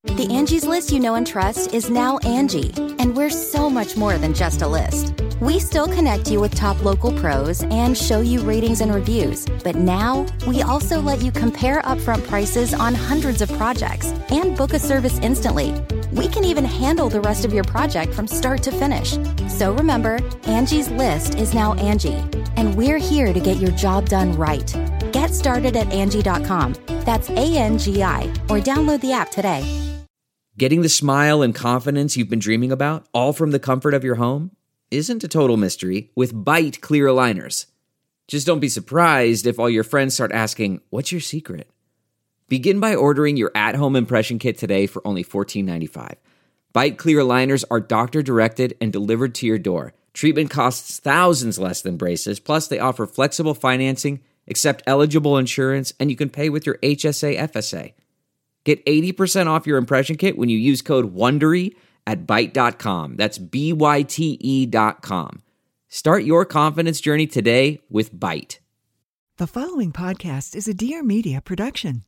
The Angie's List you know and trust is now Angie, and we're so much more than just a list. We still connect you with top local pros and show you ratings and reviews, but now we also let you compare upfront prices on hundreds of projects and book a service instantly. We can even handle the rest of your project from start to finish. So remember, Angie's List is now Angie, and we're here to get your job done right. Get started at Angie.com. That's ANGI, or download the app today. Getting the smile and confidence you've been dreaming about, all from the comfort of your home, isn't a total mystery with Byte clear aligners. Just don't be surprised if all your friends start asking, "What's your secret?" Begin by ordering your at-home impression kit today for only $14.95. Byte clear aligners are doctor-directed and delivered to your door. Treatment costs thousands less than braces, plus they offer flexible financing, accept eligible insurance, and you can pay with your HSA FSA. Get 80% off your impression kit when you use code WONDERY at Byte.com. That's BYTE.com. Start your confidence journey today with Byte. The following podcast is a Dear Media production.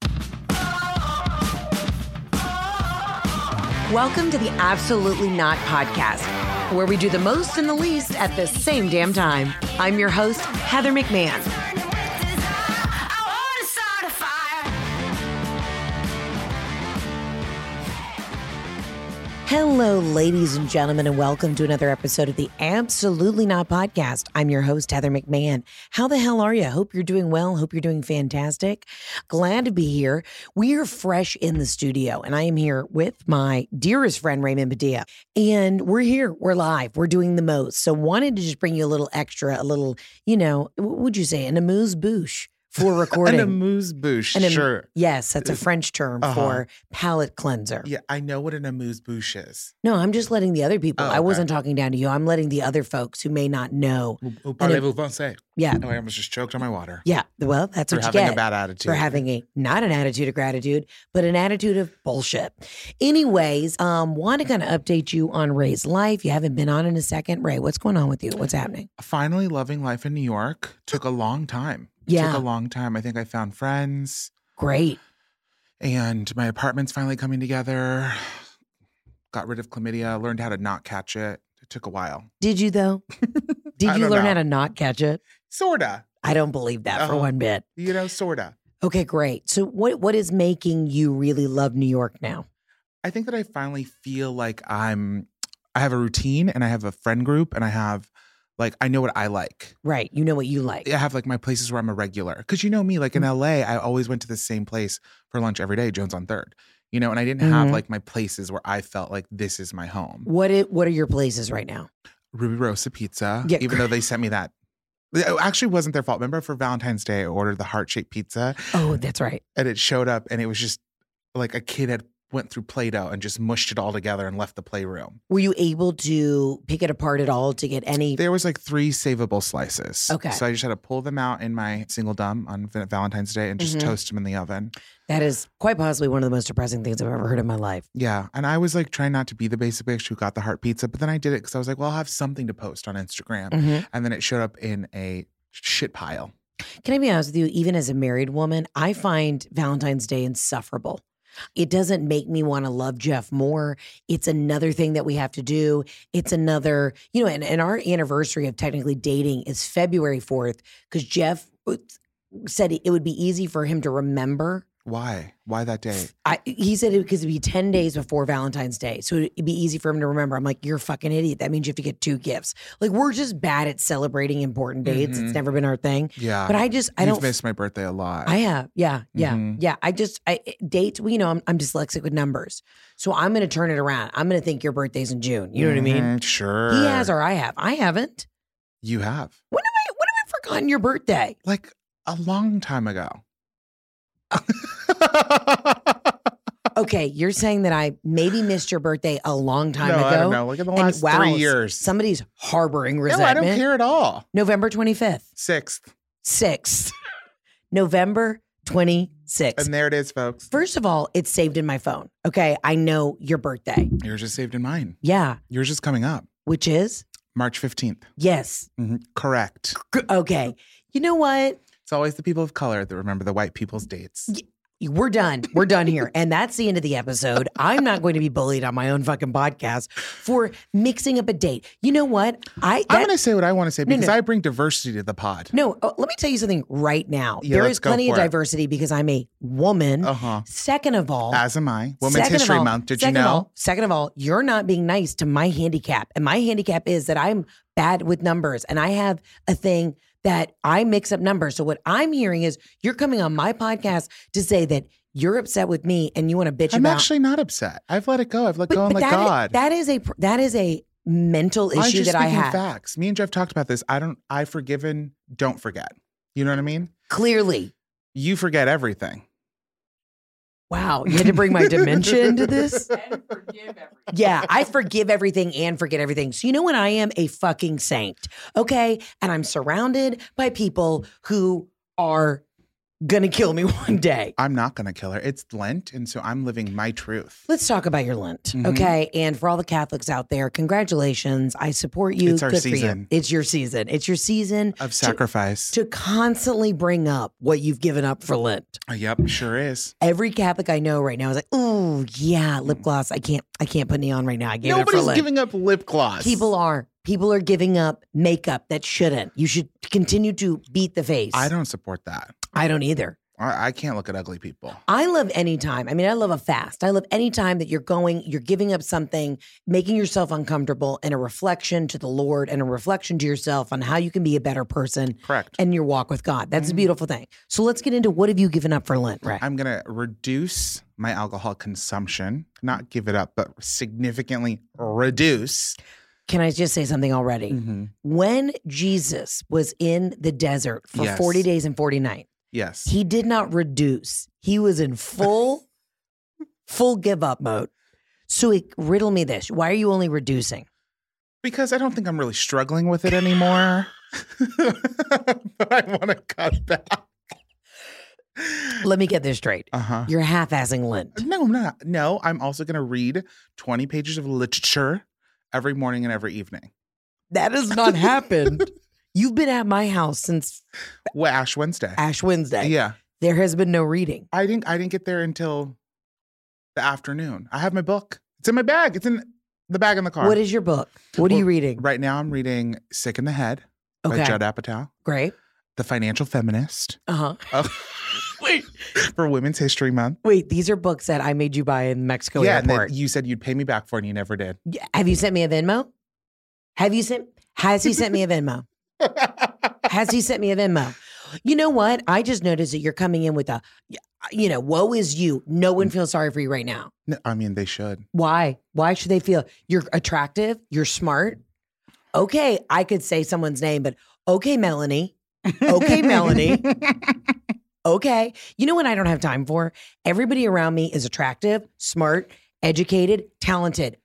Welcome to the Absolutely Not Podcast, where we do the most and the least at the same damn time. I'm your host, Heather McMahon. Hello, ladies and gentlemen, and welcome to another episode of the Absolutely Not Podcast. I'm your host, Heather McMahon. How the hell are you? Hope you're doing well. Hope you're doing fantastic. Glad to be here. We are fresh in the studio, and I am here with my dearest friend, Raymond Padilla. And we're here. We're live. We're doing the most. So wanted to just bring you a little extra, what would you say, an amuse-bouche for recording. An amuse-bouche, sure. Yes, that's a French term for palate cleanser. Yeah, I know what an amuse-bouche is. No, I'm just letting the other people. Okay. I wasn't talking down to you. I'm letting the other folks who may not know. Parlez-vous français? Yeah. Oh, I almost just choked on my water. Yeah. Well, that's what you get. For having a bad attitude. For having not an attitude of gratitude, but an attitude of bullshit. Anyways, want to kind of update you on Ray's life. You haven't been on in a second. Ray, what's going on with you? What's happening? Finally loving life in New York. Took a long time. Yeah. Took a long time. I think I found friends. Great. And my apartment's finally coming together. Got rid of chlamydia. Learned how to not catch it. It took a while. Did you, though? Did you learn how to not catch it? Sorta. I don't believe that for one bit. Sorta. Okay, great. So what is making you really love New York now? I think that I finally feel like I have a routine and I have a friend group and I have I know what I like. Right. You know what you like. I have my places where I'm a regular. Because you know me, in LA, I always went to the same place for lunch every day, Jones on 3rd. And I didn't have my places where I felt like this is my home. What are your places right now? Ruby Rosa Pizza. Yeah. Even though they sent me that. It actually wasn't their fault. Remember for Valentine's Day, I ordered the heart-shaped pizza. Oh, that's right. And it showed up and it was just like a kid had went through Play-Doh and just mushed it all together and left the playroom. Were you able to pick it apart at all to get any? There was 3 savable slices. Okay. So I just had to pull them out in my single dumb on Valentine's Day and just toast them in the oven. That is quite possibly one of the most depressing things I've ever heard in my life. Yeah. And I was trying not to be the basic bitch who got the heart pizza, but then I did it because I was like, well, I'll have something to post on Instagram. And then it showed up in a shit pile. Can I be honest with you? Even as a married woman, I find Valentine's Day insufferable. It doesn't make me want to love Jeff more. It's another thing that we have to do. It's another, and our anniversary of technically dating is February 4th because Jeff said it would be easy for him to remember. Why? Why that day? He said it because it'd be 10 days before Valentine's Day. So it'd be easy for him to remember. I'm like, you're a fucking idiot. That means you have to get 2 gifts. We're just bad at celebrating important dates. It's never been our thing. Yeah. But I don't. You've missed my birthday a lot. I have. Yeah. Dates, I'm dyslexic with numbers. So I'm going to turn it around. I'm going to think your birthday's in June. You know what I mean? Sure. He has or I have. I haven't. You have. When have I forgotten your birthday? A long time ago. Okay, you're saying that I maybe missed your birthday a long time ago? I don't know. In the last 3 years. Somebody's harboring resentment. No, I don't care at all. November 25th. 6th. November 26th. And there it is, folks. First of all, it's saved in my phone. Okay, I know your birthday. Yours is saved in mine. Yeah. Yours is coming up. Which is? March 15th. Yes. Correct. Okay. You know what? It's always the people of color that remember the white people's dates. we're done. We're done here. And that's the end of the episode. I'm not going to be bullied on my own fucking podcast for mixing up a date. You know what? I'm going to say what I want to say because no. I bring diversity to the pod. No, let me tell you something right now. Yeah, there is plenty of diversity because I'm a woman. Second of all, as am I. Women's History Month. Did you know? Second of all, you're not being nice to my handicap. And my handicap is that I'm bad with numbers and I have a thing that I mix up numbers. So what I'm hearing is you're coming on my podcast to say that you're upset with me and you want to bitch about. I'm actually not upset. I've let it go. I've let go and let God. That is a mental issue that I have. Facts. Me and Jeff talked about this. I forgiven, don't forget. You know what I mean? Clearly. You forget everything. Wow, you had to bring my dementia into this? And forgive everything. Yeah, I forgive everything and forget everything. So you know what? I am a fucking saint, okay? And I'm surrounded by people who are gonna kill me one day. I'm not gonna kill her. It's Lent, and so I'm living my truth. Let's talk about your Lent, okay? And for all the Catholics out there, congratulations. I support you. It's our season. For you. It's your season. It's your season of sacrifice. To constantly bring up what you've given up for Lent. Yep, sure is. Every Catholic I know right now is like, oh yeah, lip gloss. I can't put any on right now. I gave it up for Lent. Nobody's giving up lip gloss. People are giving up makeup that shouldn't. You should continue to beat the face. I don't support that. I don't either. I can't look at ugly people. I love any time. I mean, I love a fast. I love any time that you're giving up something, making yourself uncomfortable, and a reflection to the Lord and a reflection to yourself on how you can be a better person. Correct. And your walk with God. That's a beautiful thing. So let's get into what have you given up for Lent, Ray? I'm going to reduce my alcohol consumption, not give it up, but significantly reduce. Can I just say something already? When Jesus was in the desert for 40 days and 40 nights, yes, he did not reduce. He was in full give up mode. So riddle me this. Why are you only reducing? Because I don't think I'm really struggling with it anymore. But I want to cut back. Let me get this straight. You're half-assing Lent. No, I'm not. No, I'm also going to read 20 pages of literature every morning and every evening. That has not happened. You've been at my house since Ash Wednesday. Ash Wednesday. Yeah. There has been no reading. I didn't get there until the afternoon. I have my book. It's in my bag. It's in the bag in the car. What is your book? What are you reading? Right now I'm reading Sick in the Head by Judd Apatow. Great. The Financial Feminist. Wait. For Women's History Month. Wait, these are books that I made you buy in Mexico airport. And you said you'd pay me back for it and you never did. Have you sent me a Venmo? Has he sent me a Venmo? Has he sent me a Venmo? You know what? I just noticed that you're coming in with woe is you. No one feels sorry for you right now. No, I mean, they should. Why? Why should they feel you're attractive? You're smart. Okay, I could say someone's name, but okay, Melanie. Okay, Melanie. Okay. You know what I don't have time for? Everybody around me is attractive, smart, educated, talented.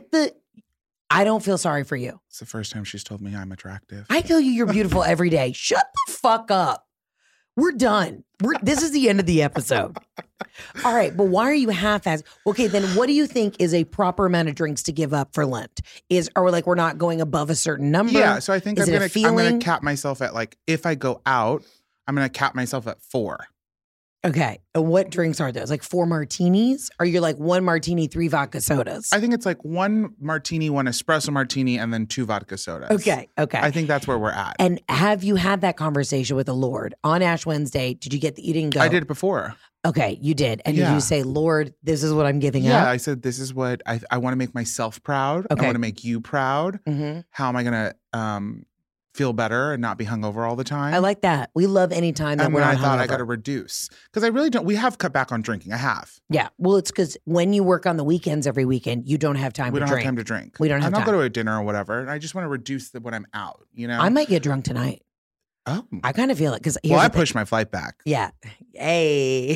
I don't feel sorry for you. It's the first time she's told me I'm attractive. I tell you you're beautiful every day. Shut the fuck up. We're done. This is the end of the episode. All right, but why are you half-assed? Okay, then what do you think is a proper amount of drinks to give up for Lent? We're not going above a certain number? Yeah, so I think I'm going to cap myself at if I go out, I'm going to cap myself at 4. Okay. And what drinks are those? 4 martinis? Or you're 1 martini, 3 vodka sodas? I think it's 1 martini, 1 espresso martini, and then 2 vodka sodas. Okay. I think that's where we're at. And have you had that conversation with the Lord on Ash Wednesday? Did you you didn't go? I did it before. Okay, you did. And did you say, Lord, this is what I'm giving up? Yeah, I said, this is what I want to make myself proud. Okay. I want to make you proud. How am I going to feel better and not be hungover all the time? I like that. We love any time that we're not hungover. And I thought I got to reduce. Because I really don't. We have cut back on drinking. I have. Yeah. Well, it's because when you work on the weekends every weekend, you don't have time to drink. We don't have time to drink. We don't have time. I'll go to a dinner or whatever. And I just want to reduce when I'm out, I might get drunk tonight. Oh. I kind of feel it. I pushed my flight back. Yeah. Hey.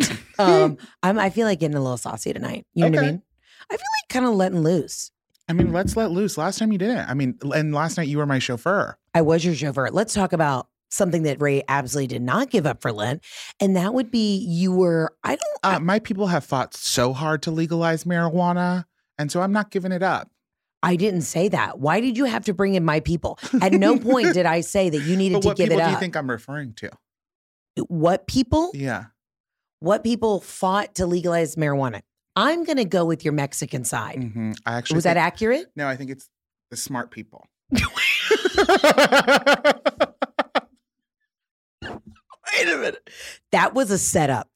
I feel like getting a little saucy tonight. You know what I mean? I feel like kind of letting loose. I mean, let's let loose. Last time you didn't. I mean, and last night you were my chauffeur. I was your chauffeur. Let's talk about something that Ray absolutely did not give up for Lent. And that would be my people have fought so hard to legalize marijuana. And so I'm not giving it up. I didn't say that. Why did you have to bring in my people? At no point did I say that you needed to give it up. What people do you think I'm referring to? What people? Yeah. what people fought to legalize marijuana. I'm going to go with your Mexican side. Mm-hmm. I actually Was that accurate? No, I think it's the smart people. Wait a minute. That was a setup.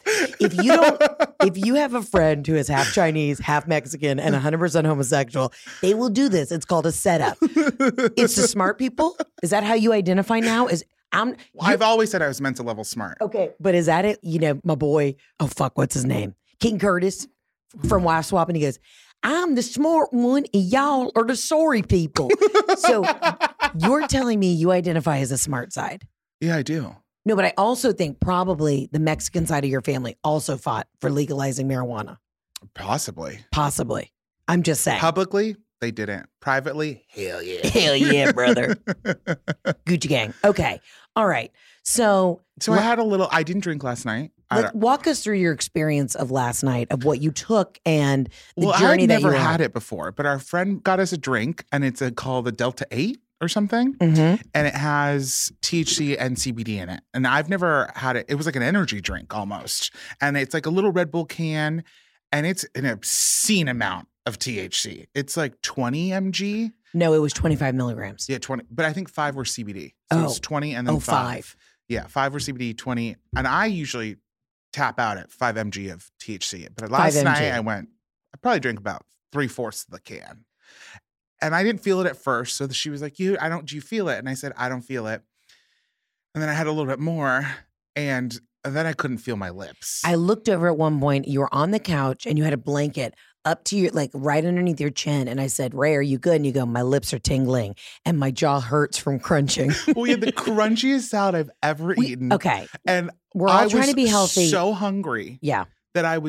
If you have a friend who is half Chinese, half Mexican, and 100% homosexual, they will do this. It's called a setup. It's the smart people. Is that how you identify now? I've always said I was mental level smart. Okay, but is that it? You know, my boy. Oh fuck, what's his name? King Curtis from Wife Swap, and he goes, "I'm the smart one, and y'all are the sorry people." So you're telling me you identify as a smart side? Yeah, I do. No, but I also think probably the Mexican side of your family also fought for legalizing marijuana. Possibly. I'm just saying. Publicly, they didn't. Privately, hell yeah. Hell yeah, brother. Gucci gang. Okay. All right. So I had I didn't drink last night. Walk us through your experience of last night, of what you took and the journey I'd that you never had. had it before, but our friend got us a drink, and it's called the Delta 8 or something. Mm-hmm. And it has THC and CBD in it. And I've never had it. It was like an energy drink almost. And it's like a little Red Bull can, and it's an obscene amount of THC. It's like 20 mg. No, it was 25 milligrams. Yeah, 20. But I think 5 were CBD. So it's 20 and then 5. Yeah, 5 were CBD, 20. And I usually tap out at 5 mg of THC. But last night I probably drank about 3/4 of the can. And I didn't feel it at first. So she was like, do you feel it? And I said, I don't feel it. And then I had a little bit more, and then I couldn't feel my lips. I looked over at one point, you were on the couch and you had a blanket up to your, like right underneath your chin. And I said, "Ray, are you good?" And you go, "My lips are tingling and my jaw hurts from crunching." We had the crunchiest salad I've ever eaten. Okay. And we're all trying to be healthy. So hungry. Yeah. That I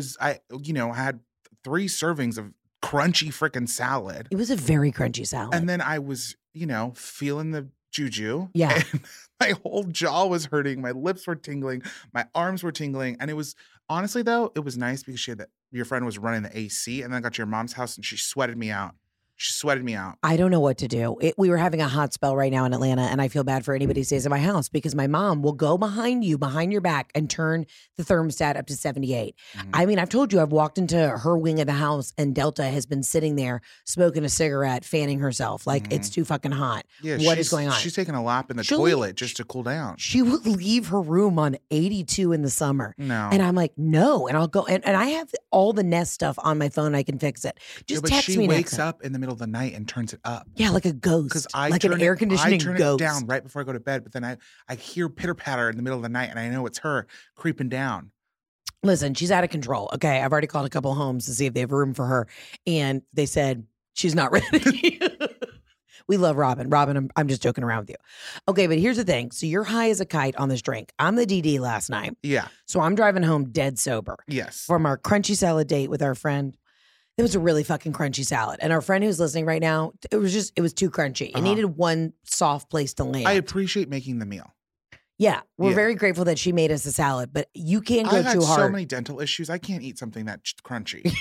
had 3 servings of crunchy freaking salad. It was a very crunchy salad. And then I was, feeling the juju. Yeah. And my whole jaw was hurting. My lips were tingling. My arms were tingling. And it was, honestly though, it was nice because your friend was running the AC, and then I got to your mom's house and she sweated me out. I don't know what to do. We were having a hot spell right now in Atlanta, and I feel bad for anybody who stays in my house because my mom will go behind your back, and turn the thermostat up to 78. Mm-hmm. I mean, I've told you, I've walked into her wing of the house, and Delta has been sitting there smoking a cigarette, fanning herself like it's too fucking hot. Yeah, what is going on? She's taking a lap in the toilet just to cool down. She will leave her room on 82 in the summer. No. And I'm like, no. And I'll go, and I have all the Nest stuff on my phone. I can fix it. Just text me. She wakes up in the middle of the night and turns it up. Yeah, like a ghost. Because like an air conditioning ghost. I turn it down right before I go to bed, but then I hear pitter patter in the middle of the night, and I know it's her creeping down. Listen, she's out of control. Okay, I've already called a couple homes to see if they have room for her, and they said she's not ready. We love Robin. Robin, I'm just joking around with you. Okay, but here's the thing. So you're high as a kite on this drink. I'm the DD last night. Yeah. So I'm driving home dead sober. Yes. From our crunchy salad date with our friend. It was a really fucking crunchy salad. And our friend who's listening right now, it was too crunchy. It needed one soft place to land. I appreciate making the meal. Yeah. We're very grateful that she made us a salad, but you can't go too hard. I've had so many dental issues. I can't eat something that's crunchy.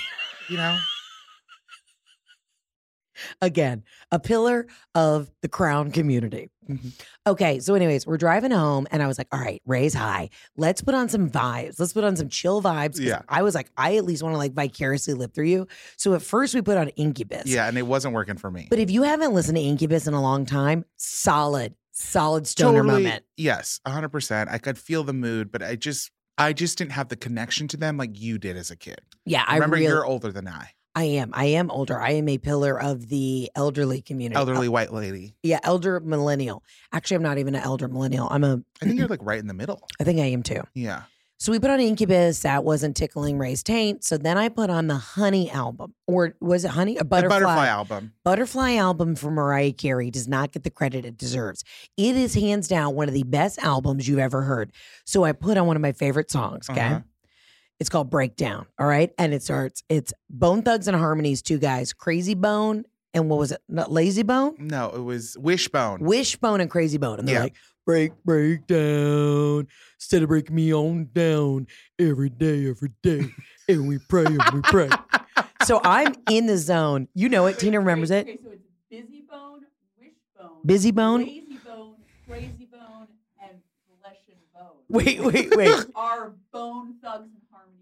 Again, a pillar of the Crown community. Mm-hmm. Okay, so anyways, we're driving home, and I was like, all right, Ray's high. Let's put on some vibes. Let's put on some chill vibes. Yeah. I was like, I at least want to vicariously live through you. So at first we put on Incubus. Yeah, and it wasn't working for me. But if you haven't listened to Incubus in a long time, solid stoner moment. Yes, 100%. I could feel the mood, but I just didn't have the connection to them like you did as a kid. Yeah, Remember, you're older than I. I am older. I am a pillar of the elderly community. Elderly white lady. Yeah, elder millennial. Actually, I'm not even an elder millennial. I think you're right in the middle. I think I am too. Yeah. So we put on Incubus. That wasn't tickling Ray's taint. So then I put on the Honey album. Or was it Honey? A Butterfly. The Butterfly album. Butterfly album from Mariah Carey does not get the credit it deserves. It is hands down one of the best albums you've ever heard. So I put on one of my favorite songs, okay? Uh-huh. It's called Breakdown, all right? And it's Bone Thugs and Harmony's 2 guys, Crazy Bone and what was it? Not Lazy Bone? No, it was Wishbone. Wishbone and Crazy Bone. And they're like, break down, instead of breaking me on down every day, and we pray. So I'm in the zone. You know it. Tina remembers it. Okay, so it's Busy Bone, Wishbone, Busy Bone, Lazy Bone, Crazy Bone, and Flesh and Bone. Wait. Are Bone Thugs and Harmony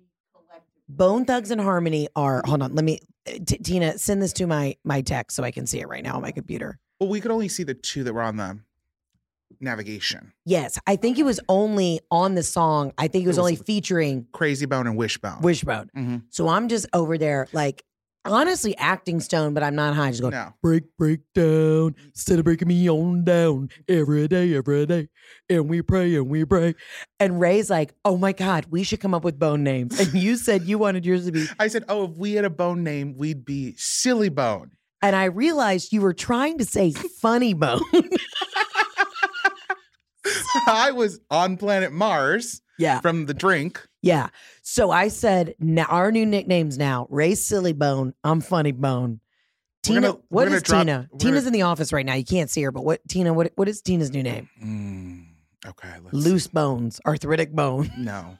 Bone Thugs and Harmony are, hold on, let me, Tina, send this to my text so I can see it right now on my computer. Well, we could only see the two that were on the navigation. Yes, I think it was only on the song. I think it was only featuring Crazy Bone and Wishbone. Wishbone. Mm-hmm. So I'm just over there like, honestly acting stoned, but I'm not high. Just going, No. break down, instead of breaking me on down every day. And we pray. And Ray's like, oh my God, we should come up with bone names. And you said you wanted yours to be. I said, oh, if we had a bone name, we'd be Silly Bone. And I realized you were trying to say Funny Bone. I was on planet Mars. Yeah. From the drink. Yeah. So I said, now our new nicknames now, Ray's Silly Bone, I'm Funny Bone. Tina, what is Tina? Tina's in the office right now. You can't see her, but what is Tina's new name? Okay. Loose bones, arthritic bone. No.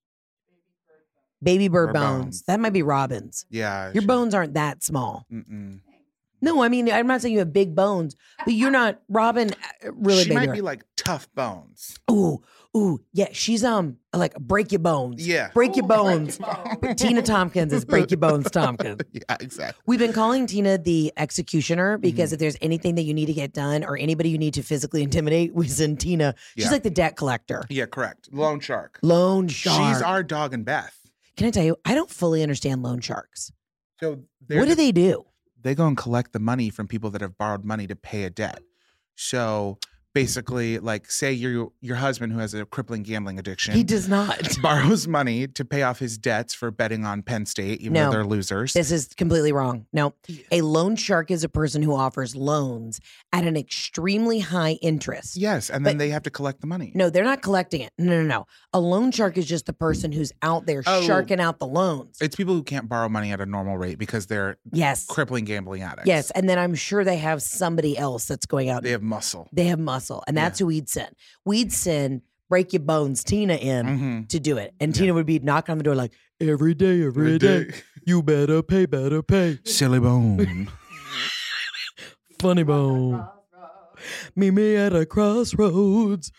Baby bird bones. That might be Robin's. Yeah. Your bones aren't that small. Mm-mm. No, I mean, I'm not saying you have big bones, but you're not, Robin, really she big. She might be like Tough Bones. Ooh, yeah, she's like Break Your Bones. Yeah. Break Your Bones. But Tina Tompkins is Break Your Bones Tompkins. Yeah, exactly. We've been calling Tina the executioner because if there's anything that you need to get done or anybody you need to physically intimidate, we send Tina. She's like the debt collector. Yeah, correct. Loan shark. She's our dog and Beth. Can I tell you, I don't fully understand loan sharks. So what do they do? They go and collect the money from people that have borrowed money to pay a debt. So basically, like, say your husband who has a crippling gambling addiction. He does not. Borrows money to pay off his debts for betting on Penn State, even though they're losers. This is completely wrong. No. A loan shark is a person who offers loans at an extremely high interest. Yes, and then they have to collect the money. No, they're not collecting it. No. A loan shark is just the person who's out there sharking out the loans. It's people who can't borrow money at a normal rate because they're crippling gambling addicts. Yes, and then I'm sure they have somebody else that's going out. They have muscle. And that's who we'd send. We'd send Break Your Bones Tina in to do it. And Tina would be knocking on the door like, every day, you better pay. Silly Bone. Funny Bone. Meet me at a crossroads.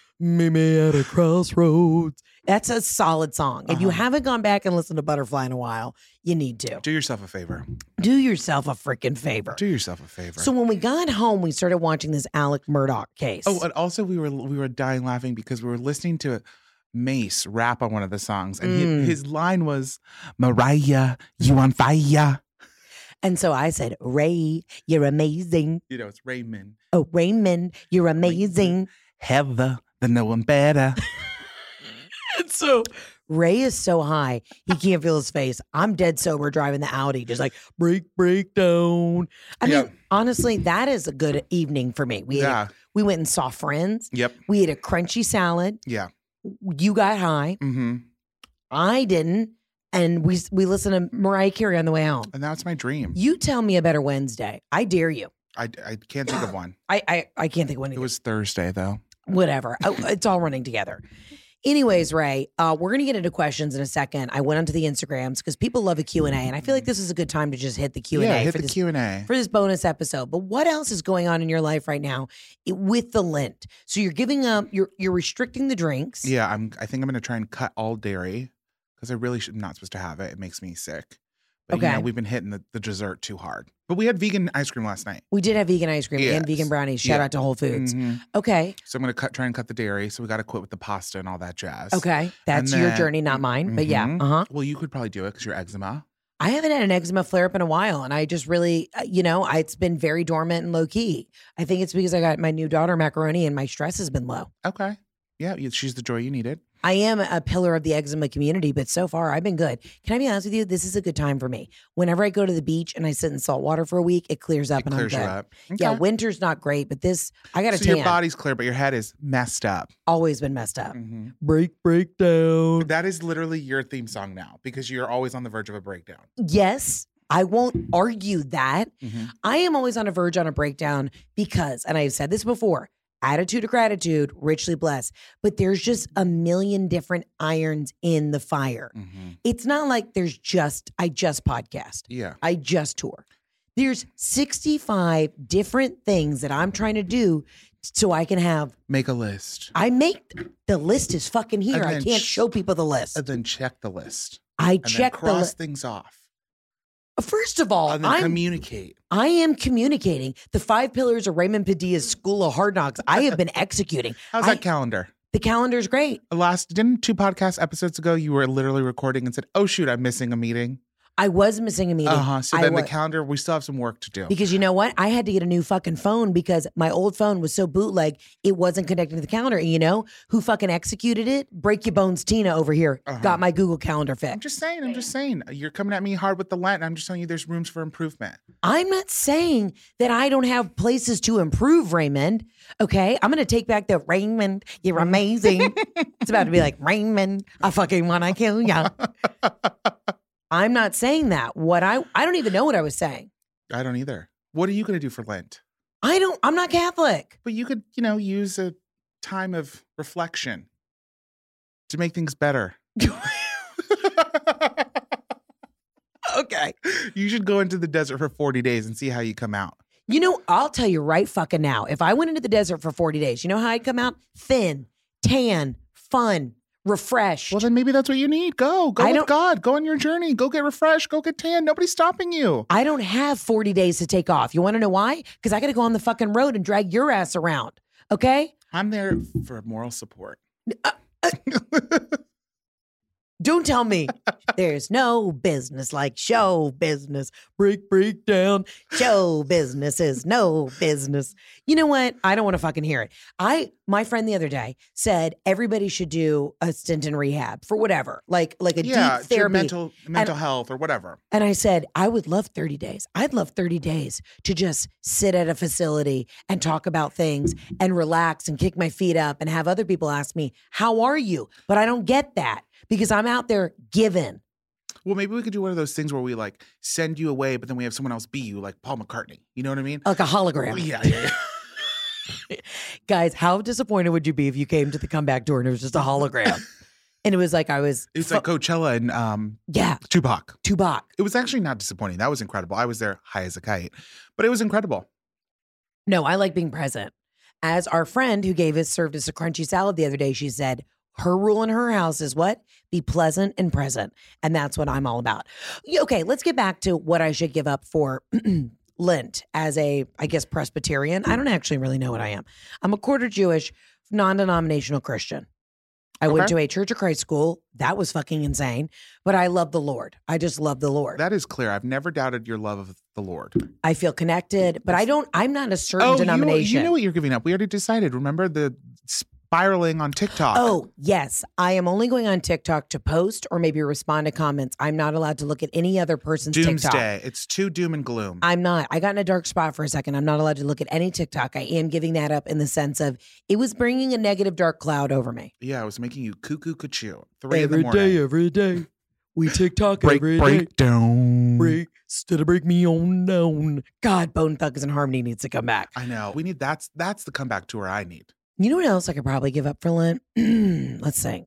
That's a solid song. If you haven't gone back and listened to Butterfly in a while, you need to. Do yourself a favor. Do yourself a freaking favor. Do yourself a favor. So when we got home, we started watching this Alec Murdaugh case. Oh, and also we were dying laughing because we were listening to Mace rap on one of the songs. And his line was, Mariah, you on fire. And so I said, Ray, you're amazing. You know, it's Raymond. Oh, Raymond, you're amazing. Heather, the no one better. And so Ray is so high, he can't feel his face. I'm dead sober driving the Audi, just like break down. I mean, honestly, that is a good evening for me. We went and saw friends. Yep. We ate a crunchy salad. Yeah. You got high. Mm-hmm. I didn't. And we listened to Mariah Carey on the way home. And that's my dream. You tell me a better Wednesday. I dare you. I can't think of one. I can't think of one either. It was Thursday, though. Whatever. It's all running together. Anyways, Ray, we're going to get into questions in a second. I went onto the Instagrams because people love a Q&A, and I feel like this is a good time to just hit the Q&A. Yeah, hit the Q&A. For this bonus episode. But what else is going on in your life right now with the Lent? So you're giving up, you're restricting the drinks. Yeah, I think I'm going to try and cut all dairy because I really am not supposed to have it. It makes me sick. But, you know, we've been hitting the dessert too hard. But we had vegan ice cream last night. We did have vegan ice cream and vegan brownies. Shout out to Whole Foods. Mm-hmm. Okay. So I'm going to try and cut the dairy. So we got to quit with the pasta and all that jazz. Okay. That's your journey, not mine. But yeah. Uh-huh. Well, you could probably do it because you're eczema. I haven't had an eczema flare up in a while. And I just really, it's been very dormant and low key. I think it's because I got my new daughter, Macaroni, and my stress has been low. Okay. Yeah. She's the joy you needed. I am a pillar of the eczema community, but so far I've been good. Can I be honest with you? This is a good time for me. Whenever I go to the beach and I sit in salt water for a week, it clears up and I'm good. Up. Okay. Yeah, winter's not great, but I got a tan. So your body's clear, but your head is messed up. Always been messed up. Mm-hmm. Breakdown. That is literally your theme song now because you're always on the verge of a breakdown. Yes. I won't argue that. Mm-hmm. I am always on a verge on a breakdown because, and I've said this before, attitude of gratitude, richly blessed. But there's just a million different irons in the fire. Mm-hmm. It's not like I just podcast. Yeah. I just tour. There's 65 different things that I'm trying to do so I can make a list. The list is fucking here. I can't show people the list. And then check the list. I and check then cross things off. First of all, And then communicate. I am communicating. The 5 pillars of Raymond Padilla's School of Hard Knocks. I have been executing. How's that calendar? The calendar's great. Didn't 2 podcast episodes ago you were literally recording and said, "Oh shoot, I'm missing a meeting." I was missing a meeting. So then the calendar, we still have some work to do. Because you know what? I had to get a new fucking phone because my old phone was so bootleg, it wasn't connected to the calendar. And you know who fucking executed it? Break Your Bones Tina over here got my Google Calendar fixed. I'm just saying. You're coming at me hard with the Lent, and I'm just telling you there's rooms for improvement. I'm not saying that I don't have places to improve, Raymond. Okay? I'm going to take back the Raymond, you're amazing. It's about to be like, Raymond, I fucking want to kill ya. I'm not saying that. I don't even know what I was saying. I don't either. What are you going to do for Lent? I'm not Catholic. But you could, use a time of reflection to make things better. Okay. You should go into the desert for 40 days and see how you come out. I'll tell you right fucking now. If I went into the desert for 40 days, you know how I'd come out? Thin, tan, fun, refreshed. Well, then maybe that's what you need. Go with God. Go on your journey. Go get refreshed. Go get tan. Nobody's stopping you. I don't have 40 days to take off. You want to know why? Because I got to go on the fucking road and drag your ass around. Okay? I'm there for moral support. Don't tell me there's no business like show business. Break down. Show business is no business. You know what? I don't want to fucking hear it. My friend the other day said everybody should do a stint in rehab for whatever, like a deep therapy, mental health or whatever. And I said, I would love 30 days. I'd love 30 days to just sit at a facility and talk about things and relax and kick my feet up and have other people ask me, how are you? But I don't get that. Because I'm out there giving. Well, maybe we could do one of those things where we like send you away, but then we have someone else be you, like Paul McCartney. You know what I mean? Like a hologram. Yeah. Guys, how disappointed would you be if you came to the comeback tour and it was just a hologram? And it was like It's like Coachella and Tupac. It was actually not disappointing. That was incredible. I was there high as a kite, but it was incredible. No, I like being present. As our friend who served us a crunchy salad the other day, she said, her rule in her house is what? Be pleasant and present. And that's what I'm all about. Okay, let's get back to what I should give up for Lent as I guess, Presbyterian. I don't actually really know what I am. I'm a quarter Jewish, non-denominational Christian. I went to a Church of Christ school. That was fucking insane. But I love the Lord. I just love the Lord. That is clear. I've never doubted your love of the Lord. I feel connected, but I'm not a certain denomination. You know what you're giving up. We already decided. Remember the spiraling on TikTok. Oh, yes. I am only going on TikTok to post or maybe respond to comments. I'm not allowed to look at any other person's Doomsday. TikTok. It's too doom and gloom. I'm not. I got in a dark spot for a second. I'm not allowed to look at any TikTok. I am giving that up in the sense of it was bringing a negative dark cloud over me. Yeah, it was making you cuckoo cuckoo. 3 in the morning. Every day. We TikTok every day. Break down. Break me on down. God, Bone Thugs and Harmony needs to come back. I know. We need that's the comeback tour I need. You know what else I could probably give up for Lent? Let's think.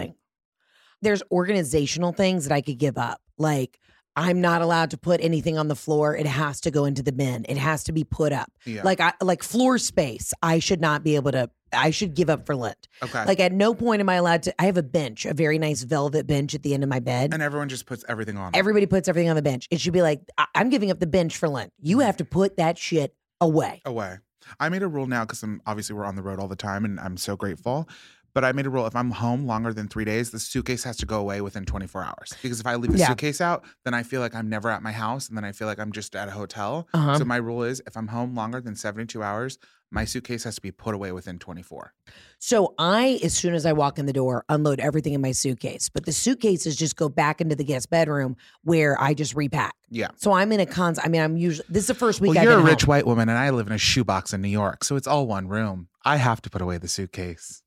There's organizational things that I could give up. Like, I'm not allowed to put anything on the floor. It has to go into the bin. It has to be put up. Yeah. Like floor space, I should not be able to, I should give up for Lent. Okay. Like at no point am I allowed to, I have a bench, a very nice velvet bench at the end of my bed. And everyone just puts everything on it. Everybody puts everything on the bench. It should be like, I'm giving up the bench for Lent. You have to put that shit away. I made a rule now because we're on the road all the time and I'm so grateful. But I made a rule, if I'm home longer than 3 days, the suitcase has to go away within 24 hours. Because if I leave the suitcase out, then I feel like I'm never at my house and then I feel like I'm just at a hotel. Uh-huh. So my rule is if I'm home longer than 72 hours, my suitcase has to be put away within 24. So as soon as I walk in the door, unload everything in my suitcase. But the suitcases just go back into the guest bedroom where I just repack. Yeah. So I'm in I'm usually, this is the first week Well, you're a rich white woman and I live in a shoebox in New York. So it's all one room. I have to put away the suitcase.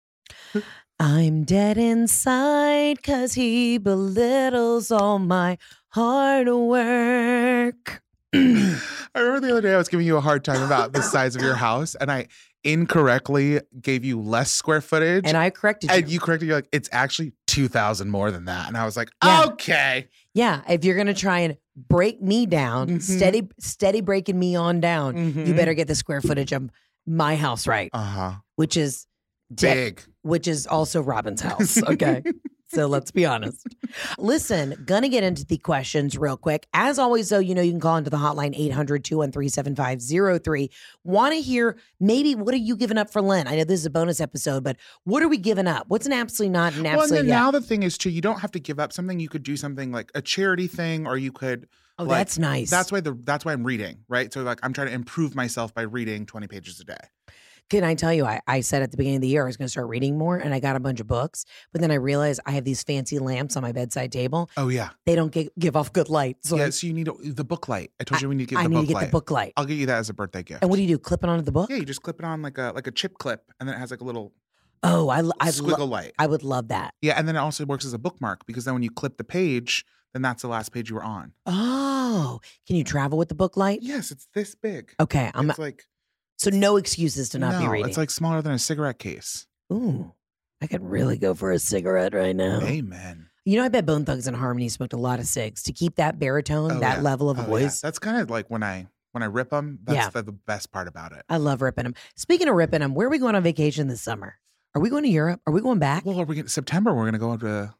I'm dead inside because he belittles all my hard work. I remember the other day I was giving you a hard time about the size of your house and I incorrectly gave you less square footage. And I corrected you. And you corrected, you're like, it's actually 2,000 more than that. And I was like, okay. Yeah, if you're going to try and break me down, steady breaking me on down, you better get the square footage of my house right. Uh-huh. Which is big. Which is also Robin's house, okay? So let's be honest. Listen, gonna get into the questions real quick. As always, though, you know, you can call into the hotline 800-213-7503. Want to hear maybe what are you giving up for Lent? I know this is a bonus episode, but what are we giving up? What's an absolutely not an absolutely and then now the thing is, too, you don't have to give up something. You could do something like a charity thing, or you could. Oh, that's nice. That's why I'm reading, right? So like I'm trying to improve myself by reading 20 pages a day. Can I tell you, I said at the beginning of the year I was going to start reading more, and I got a bunch of books, but then I realized I have these fancy lamps on my bedside table. Oh, yeah. They don't give off good light. So you need the book light. I told you we need to get the book light. I need to get the book light. I'll get you that as a birthday gift. And what do? Clip it onto the book? Yeah, you just clip it on like a chip clip, and then it has like a little squiggle light. I would love that. Yeah, and then it also works as a bookmark, because then when you clip the page, then that's the last page you were on. Oh, can you travel with the book light? Yes, it's this big. Okay, it's like. So no excuses to not be reading. It's like smaller than a cigarette case. Ooh, I could really go for a cigarette right now. Amen. You know, I bet Bone Thugs and Harmony smoked a lot of cigs to keep that baritone, level of voice. Yeah. That's kind of like when I rip them. That's the best part about it. I love ripping them. Speaking of ripping them, where are we going on vacation this summer? Are we going to Europe? Are we going back? Well, September. We're going to go to.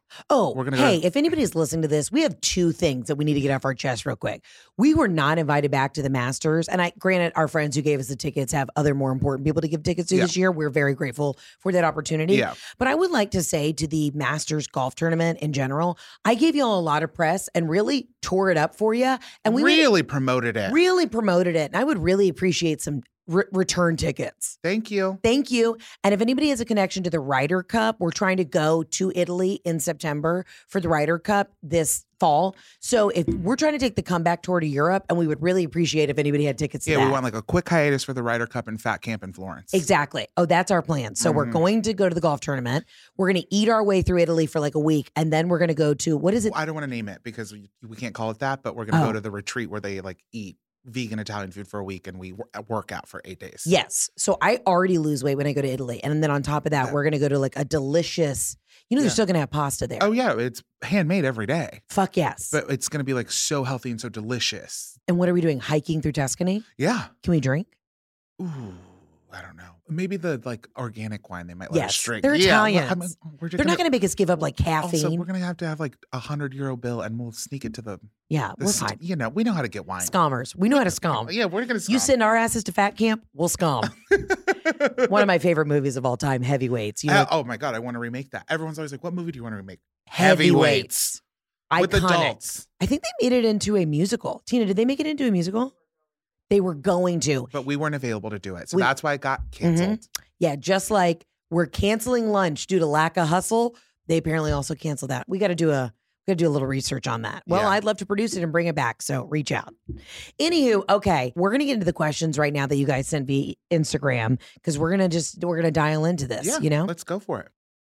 If anybody's listening to this, we have two things that we need to get off our chest real quick. We were not invited back to the Masters, and granted, our friends who gave us the tickets have other more important people to give tickets to this year. We're very grateful for that opportunity. Yeah. But I would like to say to the Masters golf tournament in general, I gave y'all a lot of press and really tore it up for you, and we really promoted it. Really promoted it, and I would really appreciate some return tickets. Thank you. And if anybody has a connection to the Ryder Cup, we're trying to go to Italy in September for the Ryder Cup this fall. So if we're trying to take the comeback tour to Europe, and we would really appreciate if anybody had tickets to that. Yeah, we want like a quick hiatus for the Ryder Cup and Fat Camp in Florence. Exactly. Oh, that's our plan. So we're going to go to the golf tournament. We're going to eat our way through Italy for like a week, and then we're going to go to, what is it? I don't want to name it because we can't call it that, but we're going to go to the retreat where they like eat vegan Italian food for a week, and we work out for 8 days. Yes. So I already lose weight when I go to Italy. And then on top of that, we're going to go to like a delicious, they're still going to have pasta there. Oh yeah. It's handmade every day. Fuck yes. But it's going to be like so healthy and so delicious. And what are we doing? Hiking through Tuscany? Yeah. Can we drink? Ooh, I don't know. Maybe the like organic wine they might let us drink. They're Italians. They're not going to make us give up like caffeine. Also, we're going to have like €100 bill, and we'll sneak it to the. Yeah, we're fine. We know how to get wine. Scommers. We know how to scum. Yeah, we're going to scum. You send our asses to Fat Camp, we'll scum. One of my favorite movies of all time, Heavyweights. Oh my God, I want to remake that. Everyone's always like, what movie do you want to remake? Heavyweights. With Iconic. adults. I think they made it into a musical. Tina, did they make it into a musical? They were going to. But we weren't available to do it. So that's why it got canceled. Mm-hmm. Yeah, just like we're canceling lunch due to lack of hustle, they apparently also canceled that. We got to do a little research on that. Well, I'd love to produce it and bring it back, so reach out. Anywho, okay, we're gonna get into the questions right now that you guys sent via Instagram, because we're gonna dial into this. Yeah, let's go for it.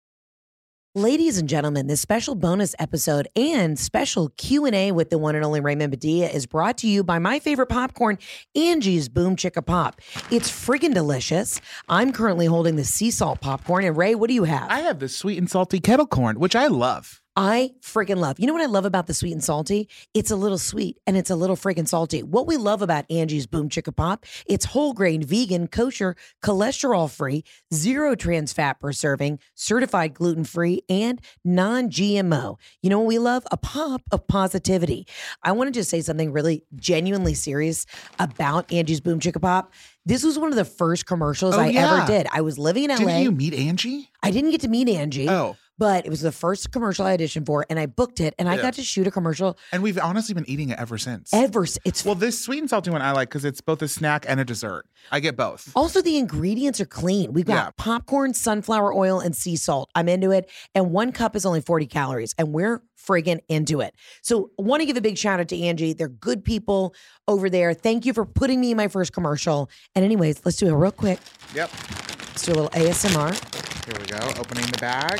Ladies and gentlemen, this special bonus episode and special Q&A with the one and only Raymond Padilla is brought to you by my favorite popcorn, Angie's Boom Chicka Pop. It's friggin' delicious. I'm currently holding the sea salt popcorn. And Ray, what do you have? I have the sweet and salty kettle corn, which I love. I friggin' love. You know what I love about the sweet and salty? It's a little sweet and it's a little friggin' salty. What we love about Angie's Boom Chicka Pop, it's whole grain, vegan, kosher, cholesterol free, 0 trans fat per serving, certified gluten free, and non-GMO. You know what we love? A pop of positivity. I want to just say something really genuinely serious about Angie's Boom Chicka Pop. This was one of the first commercials I ever did. I was living in LA. Didn't you meet Angie? I didn't get to meet Angie. Oh. But it was the first commercial I auditioned for, and I booked it, and I got to shoot a commercial. And we've honestly been eating it ever since. Well, this sweet and salty one I like because it's both a snack and a dessert. I get both. Also, the ingredients are clean. We've got popcorn, sunflower oil, and sea salt. I'm into it. And 1 cup is only 40 calories, and we're friggin' into it. So I want to give a big shout out to Angie. They're good people over there. Thank you for putting me in my first commercial. And anyways, let's do it real quick. Yep. Let's do a little ASMR. Here we go. Opening the bag.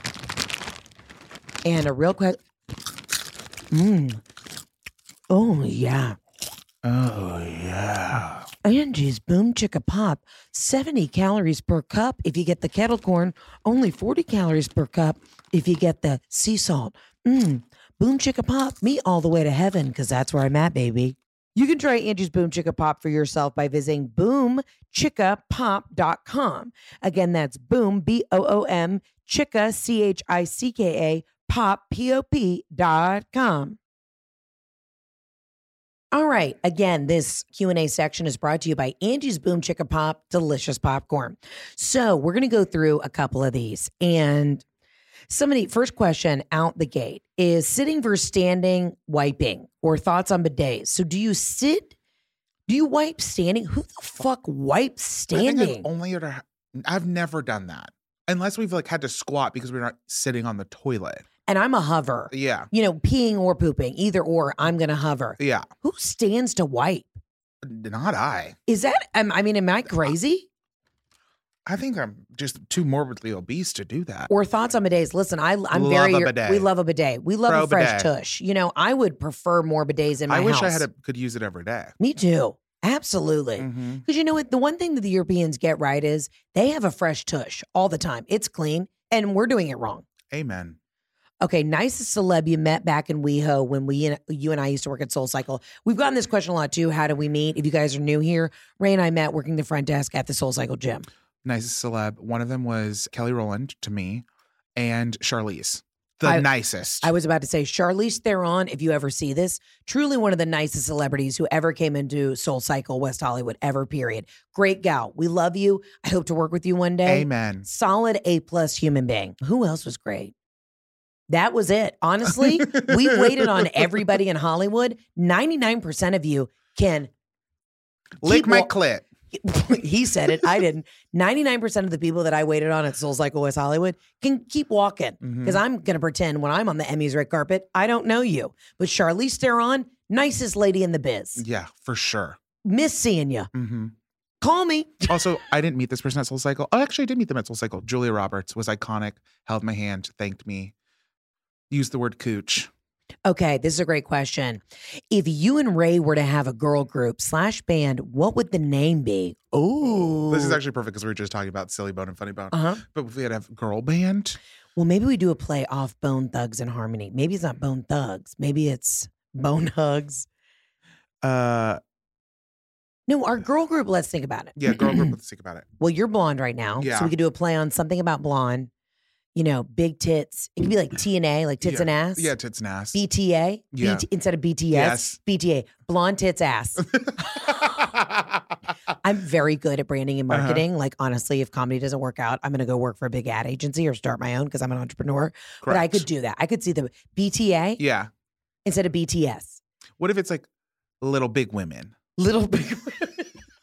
And a real quick. Oh, yeah. Oh, yeah. Angie's Boom Chicka Pop, 70 calories per cup if you get the kettle corn, only 40 calories per cup if you get the sea salt. Boom Chicka Pop, me all the way to heaven, because that's where I'm at, baby. You can try Angie's Boom Chicka Pop for yourself by visiting boomchickapop.com. Again, that's boom, BOOM, chicka, CHICKA, pop, POP.com. All right. Again, this Q&A section is brought to you by Angie's Boom Chicka Pop, delicious popcorn. So we're going to go through a couple of these. And first question out the gate is sitting versus standing wiping or thoughts on bidets. So do you wipe standing? Who the fuck wipes standing? I've never done that. Unless we've like had to squat because we're not sitting on the toilet. And I'm a hover. Yeah. Peeing or pooping, either or, I'm going to hover. Yeah. Who stands to wipe? Not I. Is that, am I crazy? I think I'm just too morbidly obese to do that. Or thoughts on bidets. Listen, we love a bidet. We love a fresh tush. I would prefer more bidets in my house. I wish I could use it every day. Me too. Absolutely. Because you know what? The one thing that the Europeans get right is they have a fresh tush all the time. It's clean and we're doing it wrong. Amen. Okay, nicest celeb you met back in WeHo when you and I used to work at SoulCycle. We've gotten this question a lot too. How do we meet? If you guys are new here, Ray and I met working the front desk at the SoulCycle gym. Nicest celeb. One of them was Kelly Rowland to me and Charlize. The nicest. I was about to say Charlize Theron, if you ever see this, truly one of the nicest celebrities who ever came into SoulCycle West Hollywood ever, period. Great gal. We love you. I hope to work with you one day. Amen. Solid A+ human being. Who else was great? That was it. Honestly, we waited on everybody in Hollywood. 99% of you can lick my clit. He said it. I didn't. 99% of the people that I waited on at SoulCycle West Hollywood can keep walking because I'm going to pretend when I'm on the Emmys red carpet, I don't know you. But Charlize Theron, nicest lady in the biz. Yeah, for sure. Miss seeing you. Call me. Also, I didn't meet this person at SoulCycle. Oh, actually, I did meet them at SoulCycle. Julia Roberts was iconic, held my hand, thanked me, used the word cooch. Okay, this is a great question. If you and Ray were to have a girl group / band, what would the name be? Oh, this is actually perfect because we were just talking about Silly Bone and Funny Bone. But if we had to have girl band, well, maybe we do a play off Bone Thugs and Harmony. Maybe it's not Bone Thugs. Maybe it's Bone Hugs. No, our girl group. Let's think about it. Yeah, girl group. Let's think about it. Well, you're blonde right now, so we could do a play on something about blonde. Big tits. It could be like TNA, like tits and ass. Yeah, tits and ass. BTA. Yeah. Instead of BTS. Yes. BTA. Blonde tits ass. I'm very good at branding and marketing. Like, honestly, if comedy doesn't work out, I'm going to go work for a big ad agency or start my own because I'm an entrepreneur. Correct. But I could do that. I could see the BTA. Yeah. Instead of BTS. What if it's like Little Big Women? Little Big Women.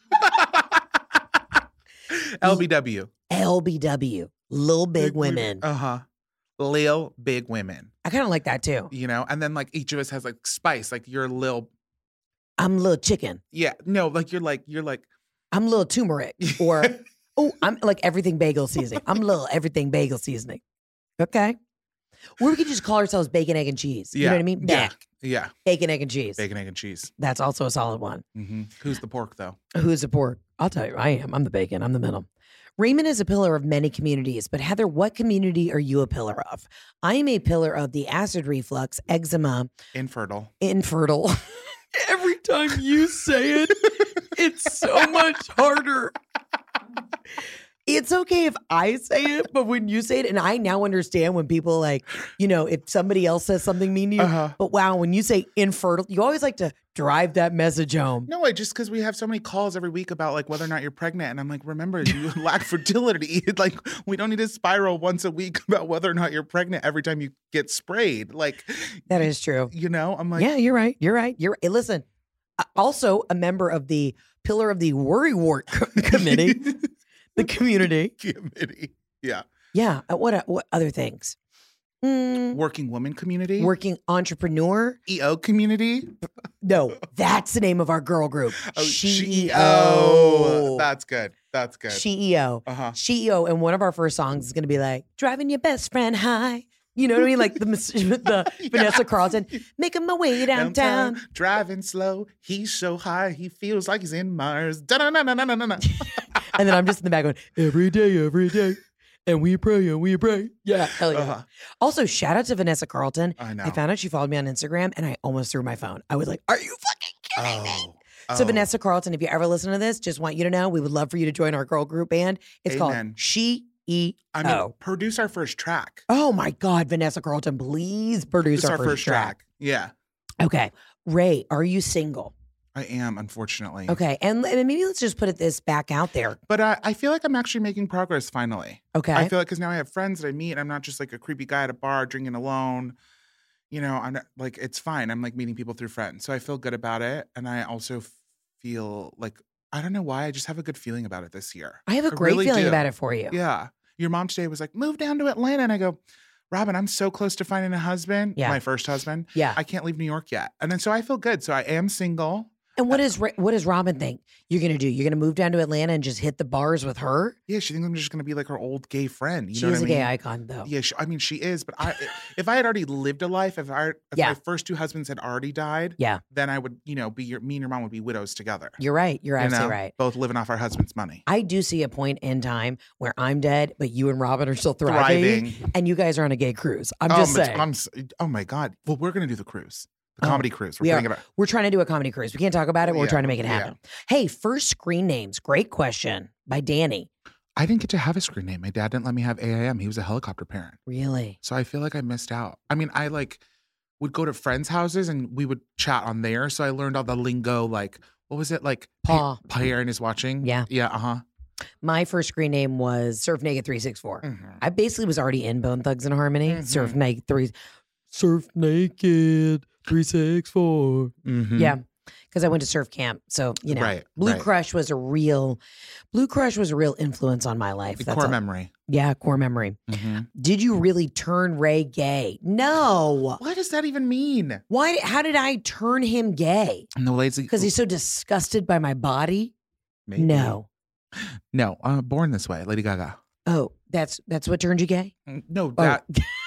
LBW. LBW. Lil Big Women. Lil Big Women. I kind of like that too. And then like each of us has like spice. Like you're Lil. I'm Lil Chicken. Yeah. No, like you're like. I'm Lil Turmeric. Or, I'm like everything bagel seasoning. I'm Lil everything bagel seasoning. Okay. Or we could just call ourselves Bacon, Egg, and Cheese. You know what I mean? Yeah. Bacon, Egg, and Cheese. Bacon, Egg, and Cheese. That's also a solid one. Who's the pork though? Who's the pork? I'll tell you. I am. I'm the bacon. I'm the middle. Raymond is a pillar of many communities, but Heather, what community are you a pillar of? I am a pillar of the acid reflux, eczema. Infertile. Every time you say it, it's so much harder. It's okay if I say it, but when you say it, and I now understand when people like, if somebody else says something mean to you, but wow, when you say infertile, you always like to drive that message home. No, just because we have so many calls every week about like whether or not you're pregnant. And I'm like, remember, you lack fertility. Like we don't need to spiral once a week about whether or not you're pregnant every time you get sprayed. Like that is true. I'm like, yeah, you're right. You're right. Hey, listen, also a member of the pillar of the Worrywart Committee. The community. Yeah. Yeah. What other things? Working woman community. Working entrepreneur. EO community. No, that's the name of our girl group. SheEO. That's good. SheEO. SheEO. And one of our first songs is going to be like, driving your best friend high. You know what I mean? Like the Vanessa Carlton, making my way downtown. Driving slow. He's so high. He feels like he's in Mars. Da-na-na-na-na-na-na. And then I'm just in the back going, every day. And we pray. Yeah, hell yeah. Also, shout out to Vanessa Carlton. I know. I found out she followed me on Instagram and I almost threw my phone. I was like, are you fucking anything. So Vanessa Carlton, if you ever listen to this, just want you to know, we would love for you to join our girl group band. It's Amen. called She-E-O. Produce our first track. Oh my God, Vanessa Carlton, please produce our first track. Yeah. Okay. Ray, are you single? I am, unfortunately. Okay. And maybe let's just put this back out there. But I feel like I'm actually making progress finally. Okay. I feel like because now I have friends that I meet. I'm not just like a creepy guy at a bar drinking alone. You know, I'm not, like, it's fine. I'm like meeting people through friends. So I feel good about it. And I also feel like, I don't know why, I just have a good feeling about it this year. I have a great feeling about it for you. Yeah. Your mom today was like, move down to Atlanta. And I go, Robin, I'm so close to finding a husband. Yeah. My first husband. Yeah. I can't leave New York yet. And then so I feel good. So I am single. And what does Robin think you're going to do? You're going to move down to Atlanta and just hit the bars with her? Yeah, she thinks I'm just going to be like her old gay friend. She is a gay icon, though. Yeah, she is. But if I had already lived a life, if my first two husbands had already died, then I would, me and your mom would be widows together. You're right. You're absolutely right. Both living off our husband's money. I do see a point in time where I'm dead, but you and Robin are still thriving. And you guys are on a gay cruise. I'm just saying. Oh my God. Well, we're going to do the cruise. The comedy cruise. We're trying to do a comedy cruise. We can't talk about it, but we're trying to make it happen. Yeah. Hey, first screen names. Great question by Danny. I didn't get to have a screen name. My dad didn't let me have AIM. He was a helicopter parent. Really? So I feel like I missed out. I mean, I would go to friends' houses and we would chat on there. So I learned all the lingo, like, what was it? Like, Pa Aaron is watching. Yeah. Yeah, My first screen name was Surf Naked 364. Mm-hmm. I basically was already in Bone Thugs and Harmony. Mm-hmm. Surf Naked 364. Mm-hmm. Yeah, because I went to surf camp, so Blue Crush was a real influence on my life. That's core memory. Yeah, core memory. Mm-hmm. Did you really turn Ray gay? No. What does that even mean? Why? How did I turn him gay? Because he's so disgusted by my body. Maybe. No. Born This Way, Lady Gaga. Oh, that's what turned you gay? No, that.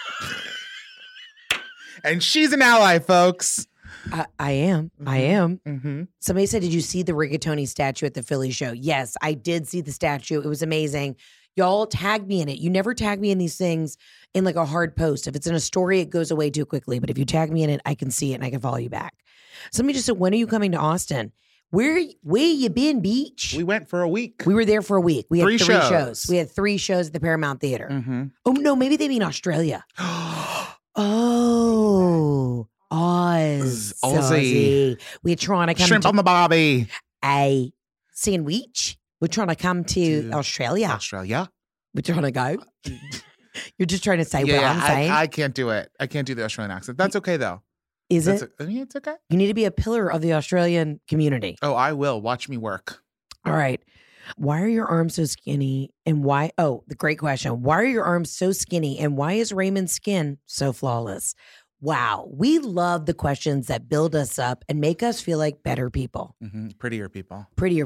And she's an ally, folks. I am. Mm-hmm. I am. Mm-hmm. Somebody said, did you see the Rigatoni statue at the Philly show? Yes, I did see the statue. It was amazing. Y'all tag me in it. You never tag me in these things in like a hard post. If it's in a story, it goes away too quickly. But if you tag me in it, I can see it and I can follow you back. Somebody just said, when are you coming to Austin? Where you been, Beach? We went for a week. We were there for a week. We had three shows. We had 3 shows at the Paramount Theater. Mm-hmm. Oh, no, maybe they mean Australia. Oh, Aussie. We're trying to come Shrimp on the barbie. A sandwich. We're trying to come to Australia. We're trying to go. You're just trying to say what I'm saying? I can't do it. I can't do the Australian accent. That's okay, though. Is it? It's okay. You need to be a pillar of the Australian community. Oh, I will. Watch me work. All right. Why are your arms so skinny and why? Oh, the great question. Why are your arms so skinny and why is Raymond's skin so flawless? Wow. We love the questions that build us up and make us feel like better people. Mm-hmm. Prettier people.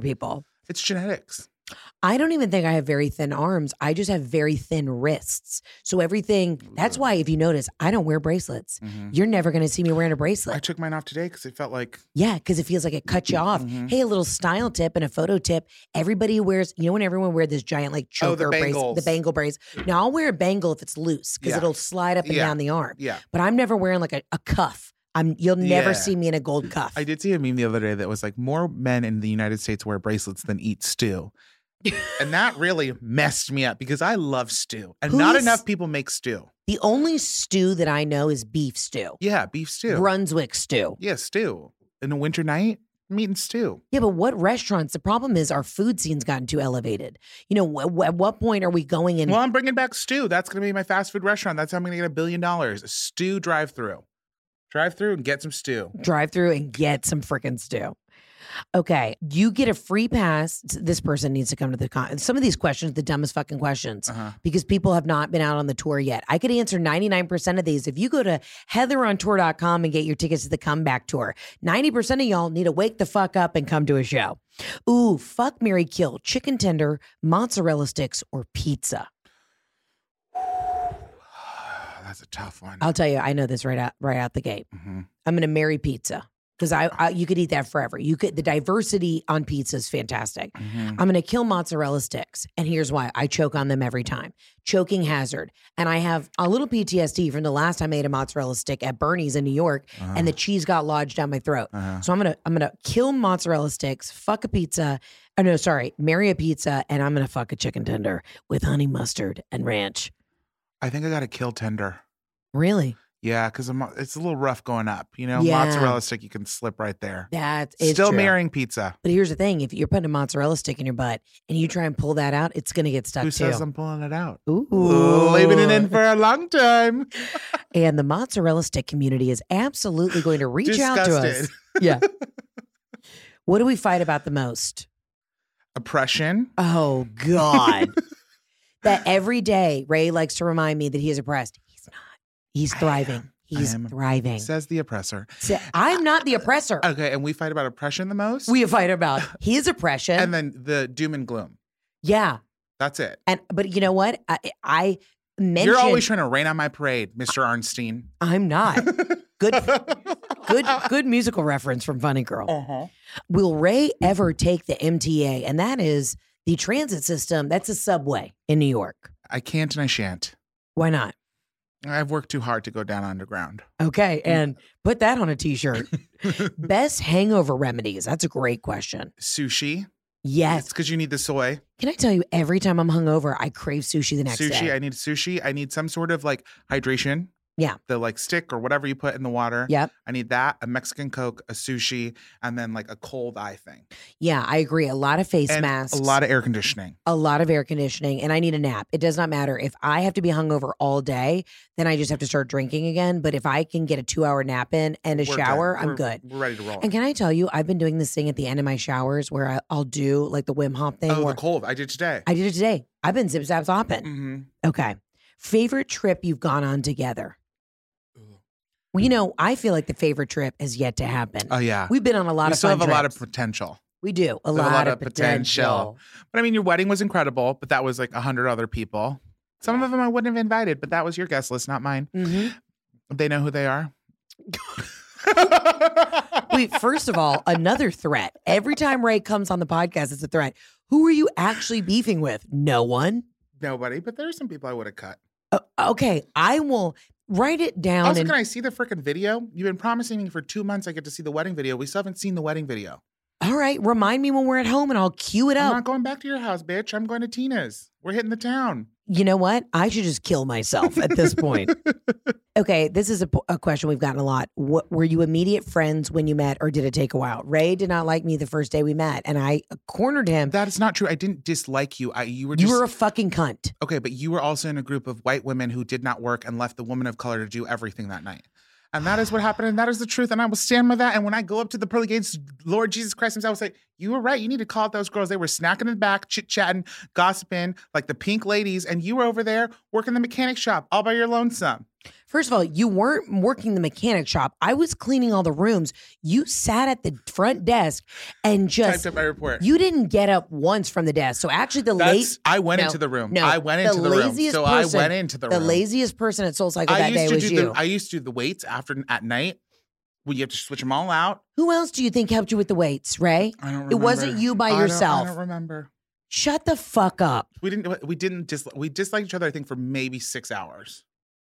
It's genetics. I don't even think I have very thin arms. I just have very thin wrists. So everything, that's why if you notice, I don't wear bracelets. Mm-hmm. You're never going to see me wearing a bracelet. I took mine off today because it felt like. Yeah, because it feels like it cut you off. Mm-hmm. Hey, a little style tip and a photo tip. Everybody wears, when everyone wears this giant like choker bracelet, the bangle bracelet. Now I'll wear a bangle if it's loose because it'll slide up and down the arm. Yeah. But I'm never wearing like a cuff. You'll never see me in a gold cuff. I did see a meme the other day that was like more men in the United States wear bracelets than eat stew. And that really messed me up because I love stew. And not enough people make stew. The only stew that I know is beef stew. Yeah, beef stew. Brunswick stew. Yeah, stew. In a winter night, I'm eating stew. Yeah, but what restaurants? The problem is our food scene's gotten too elevated. At what point are we going in? Well, I'm bringing back stew. That's going to be my fast food restaurant. That's how I'm going to get $1 billion. A stew drive-through. Drive through and get some stew. Drive through and get some freaking stew. Okay, you get a free pass. This person needs to come to the con. Some of these questions, the dumbest fucking questions, because people have not been out on the tour yet. I could answer 99% of these. If you go to heatherontour.com and get your tickets to the comeback tour, 90% of y'all need to wake the fuck up and come to a show. Ooh, fuck, marry, kill, chicken tender, mozzarella sticks, or pizza. That's a tough one. I'll tell you, I know this right out the gate. Mm-hmm. I'm going to marry pizza. because you could eat that forever. The diversity on pizza is fantastic. Mm-hmm. I'm going to kill mozzarella sticks. And here's why. I choke on them every time. Choking hazard. And I have a little PTSD from the last time I ate a mozzarella stick at Bernie's in New York and the cheese got lodged down my throat. So I'm going to kill mozzarella sticks, fuck a pizza. Oh, no, sorry. Marry a pizza, and I'm going to fuck a chicken tender with honey mustard and ranch. I think I got to kill tender. Really? Yeah, because it's a little rough going up. You know, Yeah. mozzarella stick, you can slip right there. That's Still true. marrying pizza. But here's the thing. If you're putting a mozzarella stick in your butt and you try and pull that out, it's going to get stuck Who too. says I'm pulling it out? Ooh. Leaving it in for a long time. And the mozzarella stick community is absolutely going to reach out to us. Disgusted. Yeah. What do we fight about the most? Oppression. Oh, God. That every day Ray likes to remind me that he is oppressed. He's not. He's thriving. He's thriving. Says the oppressor. I'm not the oppressor. Okay, and we fight about oppression the most? We fight about his oppression. And then the doom and gloom. Yeah. That's it. But you know what? I mentioned. You're always trying to rain on my parade, Mr. Arnstein. I'm not. Good musical reference from Funny Girl. Uh-huh. Will Ray ever take the MTA? And that is the transit system. That's a subway in New York. I can't and I shan't. Why not? I've worked too hard to go down underground. Okay. And put that on a t-shirt. Best hangover remedies. That's a great question. Sushi. Yes. It's because you need the soy. Can I tell you, every time I'm hungover, I crave sushi the next day. I need sushi. I need some sort of like hydration. Yeah. The like stick or whatever you put in the water. Yep. I need that, a Mexican Coke, a sushi, and then like a cold eye thing. Yeah, I agree. A lot of face and masks. a lot of air conditioning. A lot of air conditioning. And I need a nap. It does not matter. If I have to be hungover all day, then I just have to start drinking again. But if I can get a 2-hour nap in and a We're shower, good. I'm good. We're ready to roll. And can I tell you, I've been doing this thing at the end of my showers where I'll do like the Wim Hof thing. Oh, where the cold. I did today. I did it today. I've been zip zap zopping. Mm-hmm. Okay. Favorite trip you've gone on together? Well, you know, I feel like the favorite trip has yet to happen. Oh, yeah. We've been on a lot We of still fun have a lot of trips. potential. We do. A We have lot of potential. But I mean, your wedding was incredible, but that was like 100 other people. Some of them I wouldn't have invited, but that was your guest list, not mine. Mm-hmm. They know who they are. Wait, first of all, another threat. Every time Ray comes on the podcast, it's a threat. Who are you actually beefing with? No one? Nobody, but there are some people I would have cut. Okay, I will write it down. Also, can I see the freaking video? You've been promising me for 2 months I get to see the wedding video. We still haven't seen the wedding video. All right, remind me when we're at home and I'll cue it I'm up. not going back to your house, bitch. I'm going to Tina's. We're hitting the town. You know what? I should just kill myself at this point. Okay, this is a question we've gotten a lot. Were you immediate friends when you met, or did it take a while? Ray did not like me the first day we met, and I cornered him. That is not true. I didn't dislike you. You were a fucking cunt. Okay, but you were also in a group of white women who did not work and left the woman of color to do everything that night. And that is what happened, and that is the truth, and I will stand by that. And when I go up to the pearly gates, Lord Jesus Christ himself will say, you were right. You need to call out those girls. They were snacking in the back, chit-chatting, gossiping, like the pink ladies, and you were over there working the mechanic shop all by your lonesome. First of all, you weren't working the mechanic shop. I was cleaning all the rooms. You sat at the front desk and just typed up my report. You didn't get up once from the desk. So actually, I went into the room. No, I went into the room. So I went into the room. The laziest person at Soul Cycle that day was you. I used to do the weights at night. Well, you have to switch them all out. Who else do you think helped you with the weights, Ray? I don't remember. It wasn't you by yourself. I don't remember. Shut the fuck up. We disliked each other, I think, for maybe 6 hours.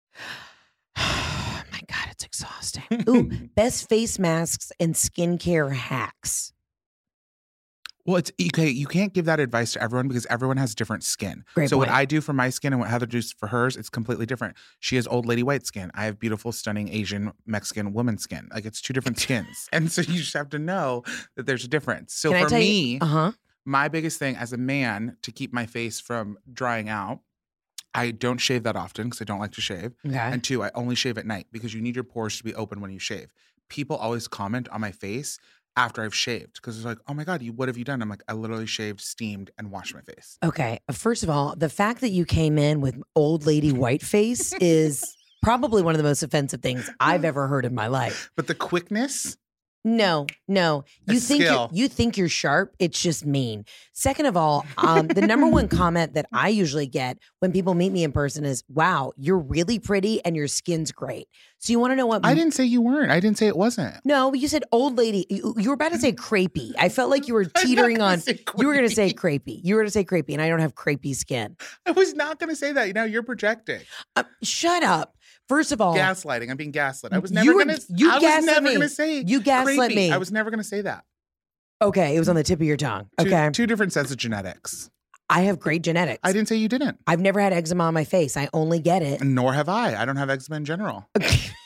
Oh my God, it's exhausting. Ooh, best face masks and skincare hacks. Well, it's okay. You can't give that advice to everyone because everyone has different skin. Great so point. what I do for my skin and what Heather does for hers, it's completely different. She has old lady white skin. I have beautiful, stunning Asian, Mexican woman skin. Like it's two different skins. And so you just have to know that there's a difference. So for me, my biggest thing as a man to keep my face from drying out, I don't shave that often because I don't like to shave. Okay. And 2, I only shave at night because you need your pores to be open when you shave. People always comment on my face after I've shaved because it's like, oh my God, what have you done? I'm like, I literally shaved, steamed, and washed my face. Okay. First of all, the fact that you came in with old lady white face is probably one of the most offensive things I've ever heard in my life. But the quickness No. You think you're sharp. It's just mean. Second of all, the number one comment that I usually get when people meet me in person is, "Wow, you're really pretty and your skin's great." So you want to know what? I didn't say you weren't. I didn't say it wasn't. No, but you said old lady. You were about to say crepey. I felt like you were teetering on. You were going to say crepey. You were going to say crepey, and I don't have crepey skin. I was not going to say that. You're projecting. Shut up. First of all, gaslighting. I'm being gaslit. I was never going to say. You gaslit me. I was never going to say that. Okay, it was on the tip of your tongue. Okay, two different sets of genetics. I have great genetics. I didn't say you didn't. I've never had eczema on my face. I only get it. Nor have I. I don't have eczema in general. I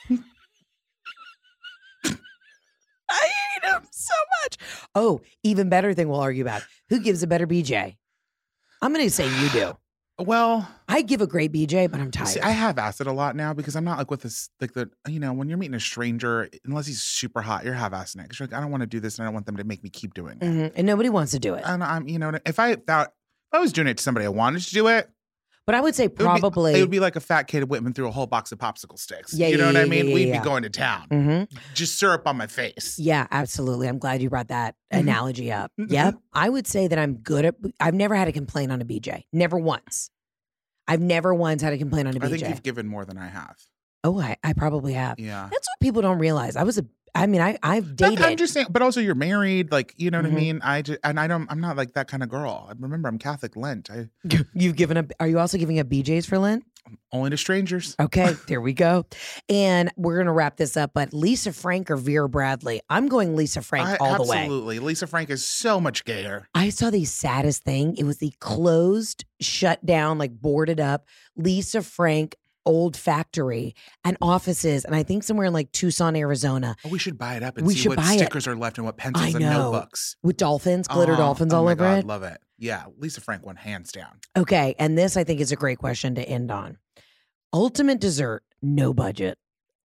hate him so much. Oh, even better thing we'll argue about. Who gives a better BJ? I'm going to say you do. Well, I give a great BJ, but I'm tired. See, I have acid a lot now because I'm not like with this, like when you're meeting a stranger, unless he's super hot, you're half acid next. You're like, I don't want to do this and I don't want them to make me keep doing it. Mm-hmm. And nobody wants to do it. And I'm, if I was doing it to somebody I wanted to do it. But I would say probably. It would be like a fat kid went through a whole box of popsicle sticks. Yeah, you know what I mean? Yeah, We'd be going to town. Mm-hmm. Just syrup on my face. Yeah, absolutely. I'm glad you brought that analogy up. Yep. I would say that I'm good at, I've never had a complaint on a BJ. Never once. I've never once had a complaint on a BJ. I think you've given more than I have. Oh, I probably have. Yeah. That's what people don't realize. I've dated. I'm just saying, but also you're married, like, you know what I mean? I'm not like that kind of girl. Remember, I'm Catholic Lent. You've given up. Are you also giving up BJs for Lent? Only to strangers. Okay, there we go. And we're going to wrap this up, but Lisa Frank or Vera Bradley? I'm going Lisa Frank all the way. Absolutely. Lisa Frank is so much gayer. I saw the saddest thing. It was the closed, shut down, like boarded up Lisa Frank old factory and offices, and I think somewhere in like Tucson, Arizona. Oh, we should buy it up and see what stickers are left and what pencils and notebooks. With dolphins, glitter dolphins all over it. Love it. Yeah, Lisa Frank won hands down. Okay, and this I think is a great question to end on. Ultimate dessert, no budget.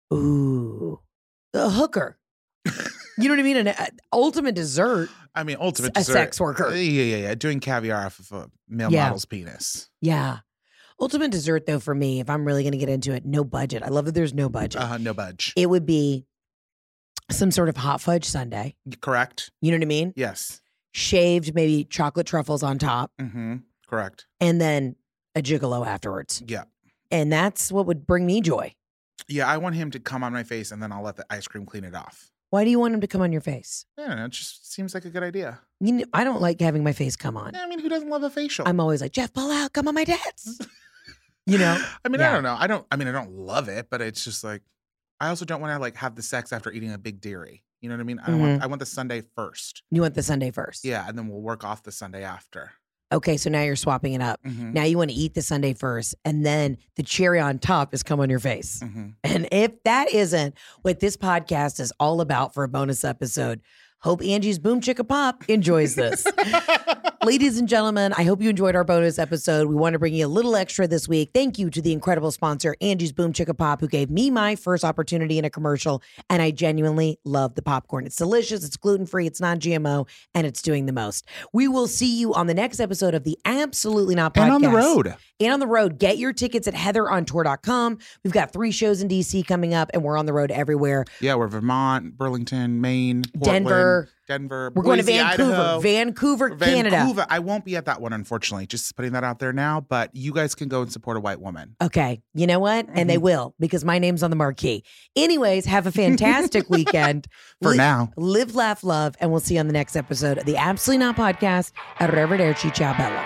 Ooh, a hooker. You know what I mean? An ultimate dessert. I mean, ultimate dessert. A sex worker. Yeah. Doing caviar off of a male model's penis. Yeah. Ultimate dessert, though, for me, if I'm really going to get into it, no budget. I love that there's no budget. No budge. It would be some sort of hot fudge sundae. Correct. You know what I mean? Yes. Shaved, maybe chocolate truffles on top. Mm-hmm. Correct. And then a gigolo afterwards. Yeah. And that's what would bring me joy. Yeah, I want him to come on my face and then I'll let the ice cream clean it off. Why do you want him to come on your face? I don't know. It just seems like a good idea. I don't like having my face come on. I mean, who doesn't love a facial? I'm always like, Jeff, pull out, come on my tits. You know? I mean, I don't know. I don't love it, but it's just like, I also don't want to like have the sex after eating a big dairy. You know what I mean? I want the sundae first. You want the sundae first? Yeah, and then we'll work off the sundae after. Okay, so now you're swapping it up. Mm-hmm. Now you want to eat the sundae first, and then the cherry on top is come on your face. Mm-hmm. And if that isn't what this podcast is all about for a bonus episode, hope Angie's Boom Chicka Pop enjoys this. Ladies and gentlemen, I hope you enjoyed our bonus episode. We want to bring you a little extra this week. Thank you to the incredible sponsor, Angie's Boom Chicka Pop, who gave me my first opportunity in a commercial, and I genuinely love the popcorn. It's delicious, it's gluten-free, it's non-GMO, and it's doing the most. We will see you on the next episode of the Absolutely Not Podcast. And on the road. And on the road. Get your tickets at heatherontour.com. We've got 3 shows in DC coming up, and we're on the road everywhere. Yeah, we're Vermont, Burlington, Maine, Portland, Denver. We're going to Vancouver. Vancouver, Canada. I won't be at that one, unfortunately. Just putting that out there now. But you guys can go and support a white woman. Okay. You know what? And they will, because my name's on the marquee. Anyways, have a fantastic weekend. For now. Live, laugh, love. And we'll see you on the next episode of the Absolutely Not Podcast. Arrivederci, ciao bella.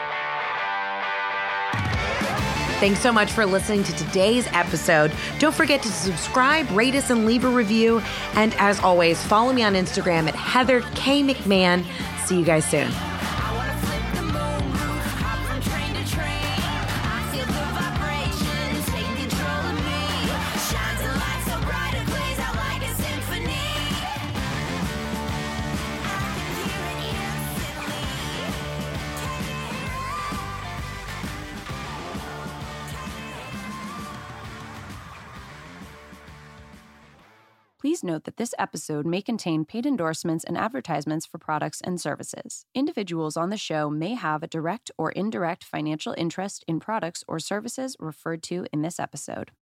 Thanks so much for listening to today's episode. Don't forget to subscribe, rate us, and leave a review. And as always, follow me on Instagram at Heather K. McMahon. See you guys soon. Please note that this episode may contain paid endorsements and advertisements for products and services. Individuals on the show may have a direct or indirect financial interest in products or services referred to in this episode.